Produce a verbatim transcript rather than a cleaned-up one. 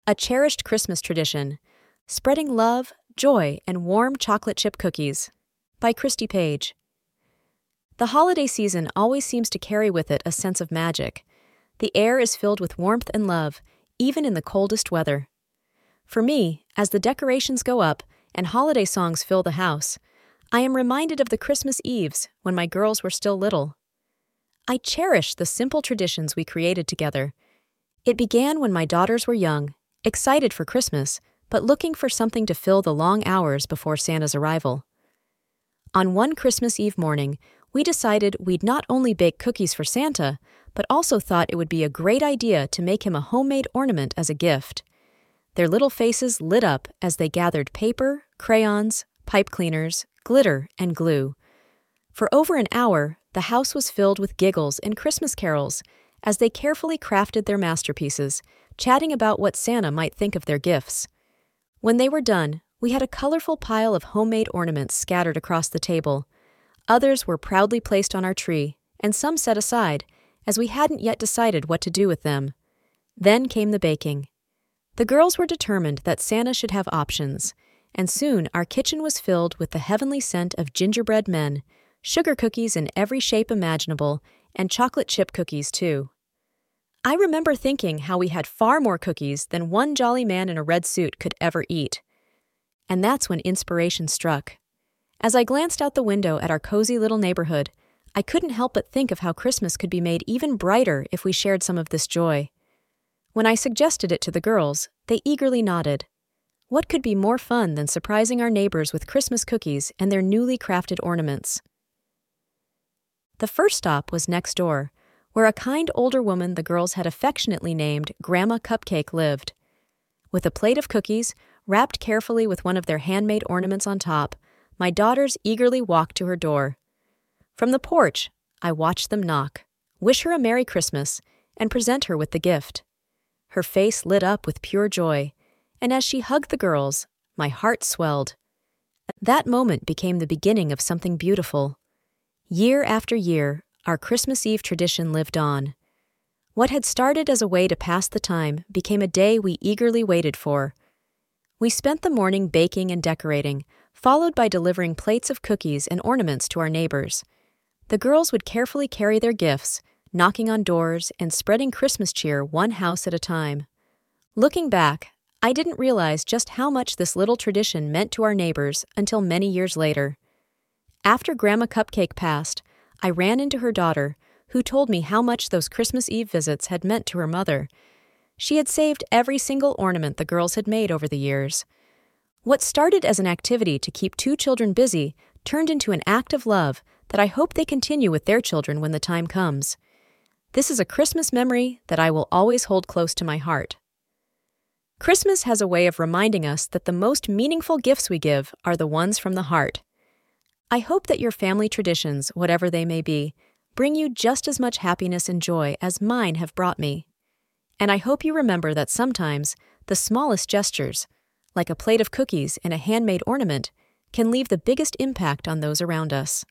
A cherished Christmas tradition, spreading love, joy, and warm chocolate chip cookies. By Christy Page. The holiday season always seems to carry with it a sense of magic. The air is filled with warmth and love, even in the coldest weather. For me, as the decorations go up and holiday songs fill the house, I am reminded of the Christmas Eves when my girls were still little. I cherish the simple traditions we created together. It began when my daughters were young, excited for Christmas, but looking for something to fill the long hours before Santa's arrival. On one Christmas Eve morning, we decided we'd not only bake cookies for Santa, but also thought it would be a great idea to make him a homemade ornament as a gift. Their little faces lit up as they gathered paper, crayons, pipe cleaners, glitter, and glue. For over an hour, the house was filled with giggles and Christmas carols as they carefully crafted their masterpieces, chatting about what Santa might think of their gifts. When they were done, we had a colorful pile of homemade ornaments scattered across the table. Others were proudly placed on our tree, and some set aside, as we hadn't yet decided what to do with them. Then came the baking. The girls were determined that Santa should have options, and soon our kitchen was filled with the heavenly scent of gingerbread men, sugar cookies in every shape imaginable, and chocolate chip cookies too. I remember thinking how we had far more cookies than one jolly man in a red suit could ever eat. And that's when inspiration struck. As I glanced out the window at our cozy little neighborhood, I couldn't help but think of how Christmas could be made even brighter if we shared some of this joy. When I suggested it to the girls, they eagerly nodded. What could be more fun than surprising our neighbors with Christmas cookies and their newly crafted ornaments? The first stop was next door, where a kind older woman the girls had affectionately named Grandma Cupcake lived. With a plate of cookies, wrapped carefully with one of their handmade ornaments on top, my daughters eagerly walked to her door. From the porch, I watched them knock, wish her a Merry Christmas, and present her with the gift. Her face lit up with pure joy, and as she hugged the girls, my heart swelled. That moment became the beginning of something beautiful. Year after year, our Christmas Eve tradition lived on. What had started as a way to pass the time became a day we eagerly waited for. We spent the morning baking and decorating, followed by delivering plates of cookies and ornaments to our neighbors. The girls would carefully carry their gifts, knocking on doors and spreading Christmas cheer one house at a time. Looking back, I didn't realize just how much this little tradition meant to our neighbors until many years later. After Grandma Cupcake passed, I ran into her daughter, who told me how much those Christmas Eve visits had meant to her mother. She had saved every single ornament the girls had made over the years. What started as an activity to keep two children busy turned into an act of love that I hope they continue with their children when the time comes. This is a Christmas memory that I will always hold close to my heart. Christmas has a way of reminding us that the most meaningful gifts we give are the ones from the heart. I hope that your family traditions, whatever they may be, bring you just as much happiness and joy as mine have brought me. And I hope you remember that sometimes the smallest gestures, like a plate of cookies and a handmade ornament, can leave the biggest impact on those around us.